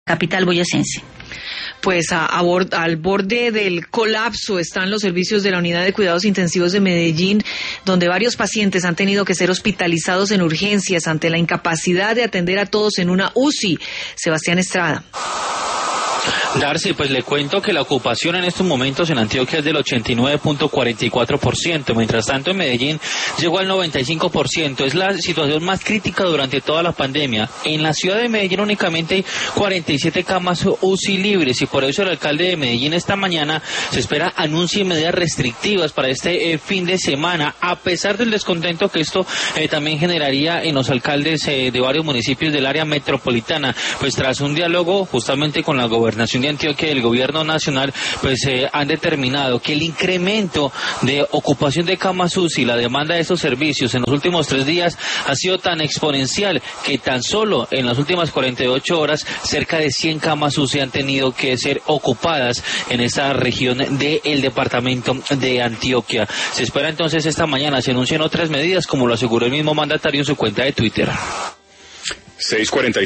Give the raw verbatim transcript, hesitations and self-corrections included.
capital boyacense. Pues a, a bord, al borde del colapso están los servicios de la Unidad de Cuidados Intensivos de Medellín, donde varios pacientes han tenido que ser hospitalizados en urgencias ante la incapacidad de atender a todos en una U C I. Sebastián Estrada. Darcy, pues le cuento que la ocupación en estos momentos en Antioquia es del ochenta y nueve punto cuarenta y cuatro por ciento, mientras tanto en Medellín llegó al noventa y cinco por ciento. Es la situación más crítica durante toda la pandemia. En la ciudad de Medellín únicamente hay cuarenta y siete camas U C I libres y por eso el alcalde de Medellín esta mañana se espera anuncie medidas restrictivas para este eh, fin de semana, a pesar del descontento que esto eh, también generaría en los alcaldes eh, de varios municipios del área metropolitana. Pues tras un diálogo justamente con la gobernación de Antioquia y el gobierno nacional, pues eh, han determinado que el incremento de ocupación de camas U C I, la demanda de estos servicios en los últimos tres días ha sido tan exponencial que tan solo en las últimas cuarenta y ocho horas cerca de cien camas U C I han tenido que ser ocupadas en esta región del departamento de Antioquia. Se espera entonces esta mañana se anuncien otras medidas, como lo aseguró el mismo mandatario en su cuenta de Twitter. seis cuarenta y